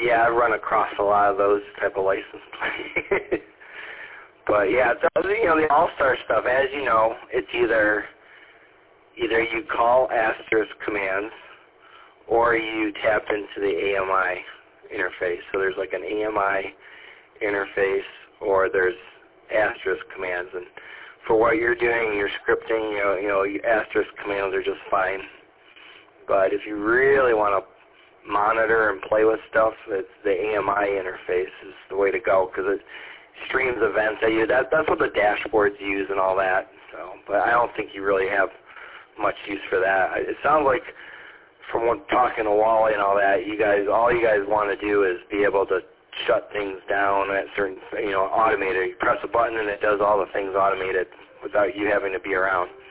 Yeah, I run across a lot of those type of license plates. But yeah, the All-Star stuff, as you know, it's either you call asterisk commands or you tap into the AMI interface. So there's like an AMI interface or there's asterisk commands. And for what you're doing, you're scripting, your asterisk commands are just fine. But if you really want to monitor and play with stuff, it's the AMI interface is the way to go because it streams events at you. That's what the dashboards use and all that. So, but I don't think you really have much use for that. It sounds like from talking to Wally and all that, all you guys want to do is be able to shut things down at certain, automated. You press a button and it does all the things automated without you having to be around.